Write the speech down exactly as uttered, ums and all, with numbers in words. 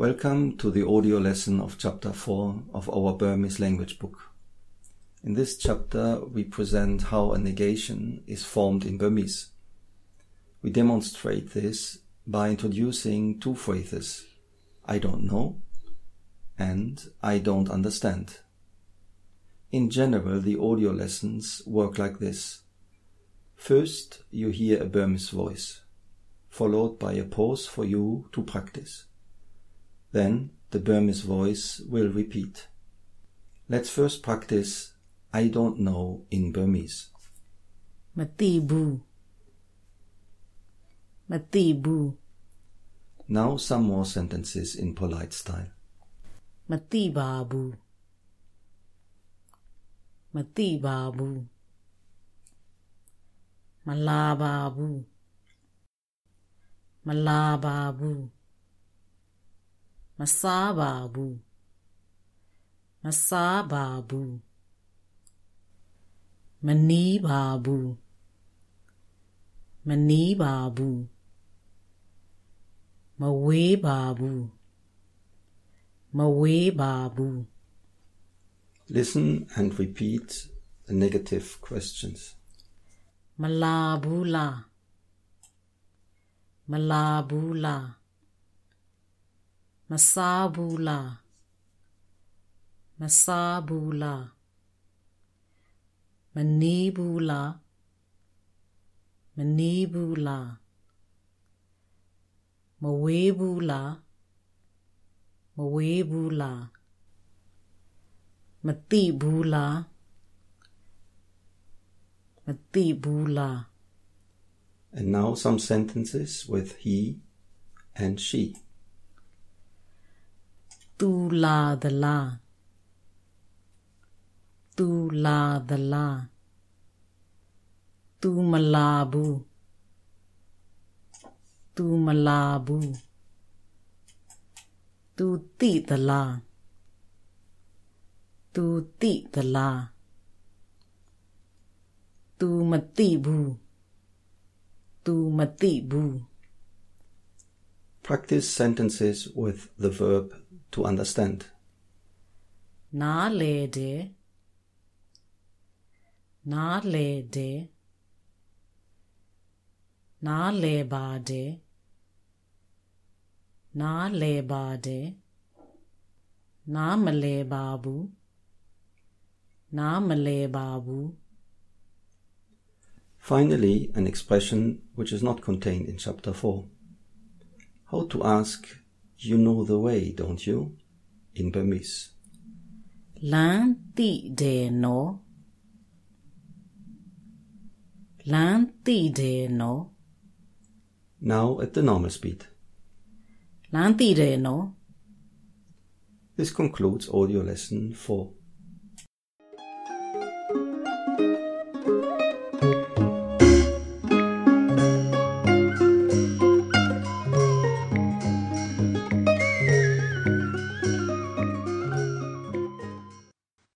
Welcome to the audio lesson of chapter four of our Burmese language book. In this chapter we present how a negation is formed in Burmese. We demonstrate this by introducing two phrases, I don't know and I don't understand. In general, the audio lessons work like this. First, you hear a Burmese voice, followed by a pause for you to practice. Then the Burmese voice will repeat. Let's first practice I don't know in Burmese. Matibu. Matibu. Now some more sentences in polite style. Matibabu. Matibabu. Malababu. Malababu. Masababu. Masababu. Manibabu. Manibabu. Mawebabu. Mawebabu. Listen and repeat the negative questions. Malabula. Malabula. Masabula. Masabula. Manibula. Manibula. Mawebula. Mawebula. Matibula. Matibula. And now some sentences with he and she. Tu la the la. Tu la the la. Tu malabu. Tu malabu. Tu ti the la. Tu ti the la. Tu matibu. Tu matibu. Practice sentences with the verb to understand. Na le de. Na le de. Na le ba de. Na le ba de. Na male babu. Na male babu. Finally, an expression which is not contained in chapter four. How to ask, you know the way, don't you? In Burmese. Lan ti de no. Lan ti de no. Now at the normal speed. Lan ti de no. This concludes audio lesson four.